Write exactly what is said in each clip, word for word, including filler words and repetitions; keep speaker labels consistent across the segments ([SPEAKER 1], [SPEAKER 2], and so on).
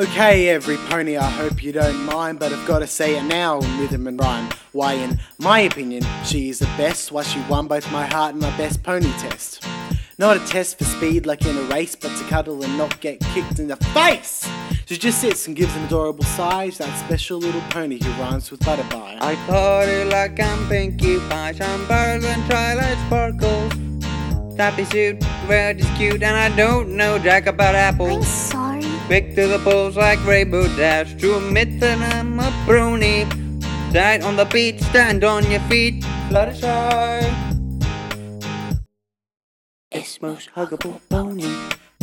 [SPEAKER 1] Okay, every pony, I hope you don't mind, but I've got to say it now in rhythm and rhyme. Why, in my opinion, she is the best. Why, she won both my heart and my best pony test. Not a test for speed like in a race, but to cuddle and not get kicked in the face. She just sits and gives an adorable sigh. She's that special little pony who rhymes with butterfly.
[SPEAKER 2] I party like I'm Pinkie Pie, shine brighter than twilight sparkles. Tappy suit, red is cute, and I don't know jack about apples.
[SPEAKER 3] I'm sorry.
[SPEAKER 2] Quick to the polls like Rainbow Dash, to admit that I'm a brony. Died on the beach, stand on your feet, Fluttershy. It's most huggable pony.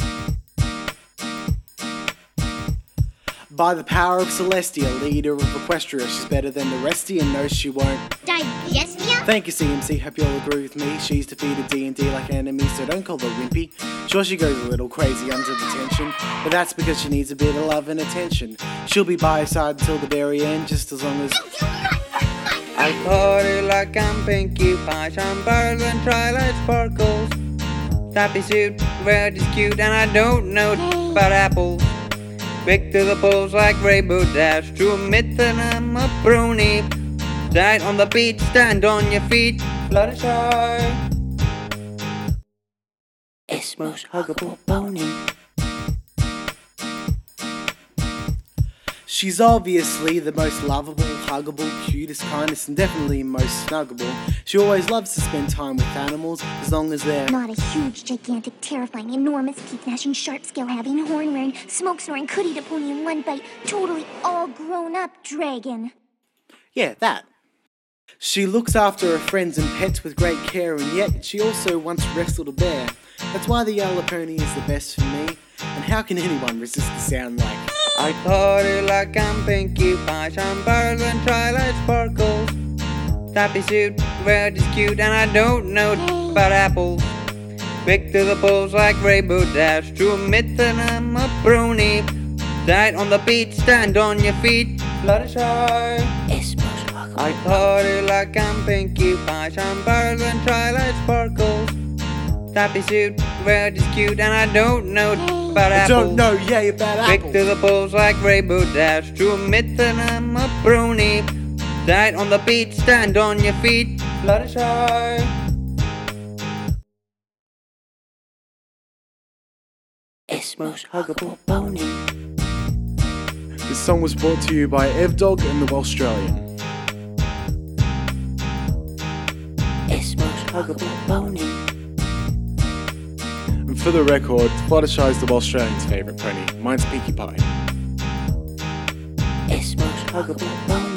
[SPEAKER 1] By the power of Celestia, leader of Equestria, she's better than the resty and knows she won't
[SPEAKER 3] Digestia?
[SPEAKER 1] Thank you, C M C, hope you all agree with me. She's defeated D and D like enemies, so don't call her wimpy. Sure, she goes a little crazy under detention, but that's because she needs a bit of love and attention. She'll be by her side until the very end, just as long as...
[SPEAKER 2] I party like I'm Pinkie Pie, shine brighter than twilight sparkles. Tappy suit, red is cute, and I don't know about apples. Quick to the polls like Rainbow Dash, to admit that I'm a brony. Died on the beach, stand on your feet, Fluttershy. It's most huggable pony.
[SPEAKER 1] She's obviously the most lovable, huggable, cutest, kindest, and definitely most snuggable. She always loves to spend time with animals, as long as they're
[SPEAKER 3] Not a huge, gigantic, terrifying, enormous, teeth-gnashing, sharp-scale-having, horn-wearing, smoke-snoring, could-eat a pony in one bite, totally all-grown-up dragon.
[SPEAKER 1] Yeah, that. She looks after her friends and pets with great care, and yet she also once wrestled a bear. That's why the yellow pony is the best for me. And how can anyone resist the sound like...
[SPEAKER 2] I party like I'm Pinkie Pie, shine brighter than twilight sparkles. Tappy suit, red is cute, and I don't know about apples. Quick to the polls like Rainbow Dash, to admit that I'm a brony. Died on the beach, stand on your feet, Fluttershy. It's most huggable. I party like I'm Pinkie Pie, shine brighter than twilight sparkles. Tappy suit, red is cute, and I don't know about
[SPEAKER 1] I
[SPEAKER 2] apples.
[SPEAKER 1] don't know, yeah, about
[SPEAKER 2] Quick
[SPEAKER 1] apples.
[SPEAKER 2] to the polls like Rainbow Dash, to admit that I'm a brony. Died on the beach, stand on your feet, Fluttershy. It's most huggable pony.
[SPEAKER 1] This song was brought to you by Evdog and the Welshtralian.
[SPEAKER 2] It's most huggable pony.
[SPEAKER 1] And for the record, Fluttershy is the Welshtralian's favourite pony. Mine's Pinkie Pie.
[SPEAKER 2] It's most huggable pony.